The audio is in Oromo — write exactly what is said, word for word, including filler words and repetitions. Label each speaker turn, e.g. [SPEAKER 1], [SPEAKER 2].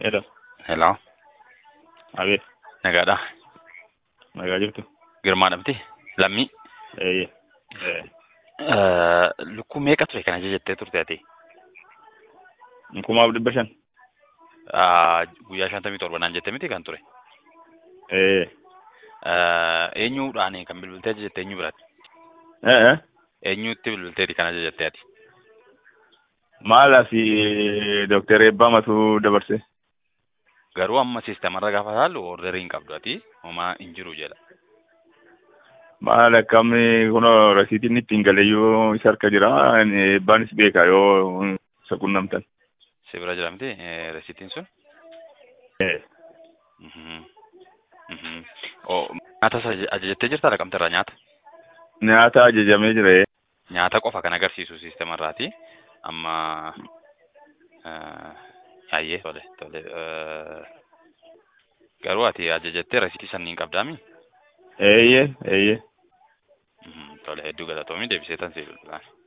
[SPEAKER 1] Hello.
[SPEAKER 2] Hello,
[SPEAKER 1] Abe.
[SPEAKER 2] nagaadha.
[SPEAKER 1] Nagaa jirtu.
[SPEAKER 2] Girmaadhamti. Lammii.
[SPEAKER 1] Eeyye. Eh.
[SPEAKER 2] Lukkuu meeqa ture kana jettee turte ati?
[SPEAKER 1] Kumaaf dhibba shan.
[SPEAKER 2] Guyyaa shantamii torba naan jette miti kan ture.
[SPEAKER 1] Eh.
[SPEAKER 2] Eenyuudhaan kan bilbiltee jettee eenyu biratti?
[SPEAKER 1] Eh eh.
[SPEAKER 2] Eenyuutti bilbilteeti kana jettee ati?
[SPEAKER 1] Maal asi Dookter Eebbaa Matuu dabarse.
[SPEAKER 2] Garuu amma siisteemarra gaafa ilaallu orderii hin qabdu ati homaa hin jiru jedha.
[SPEAKER 1] Maal akkamni kunoo rasiitiin ittiin galeeyyuu isa harka jira. Eebbaanis beeka yoo isa qunnamtan.
[SPEAKER 2] Si bira jira miti resiitiin sun?
[SPEAKER 1] Eh.
[SPEAKER 2] Nyaata ajajattee jirtaa dhaqamteerraa nyaata?
[SPEAKER 1] Nyaata ajajamee jira.
[SPEAKER 2] Nyaata qofa kan agarsiisu siisteemarraati. Amma ayyee tole tole garuu ati ajajattee resiitii sanniin qabdaami?
[SPEAKER 1] Eeyye eeyye.
[SPEAKER 2] Tole hedduu galatoomii deebisee tan si bilbilaan.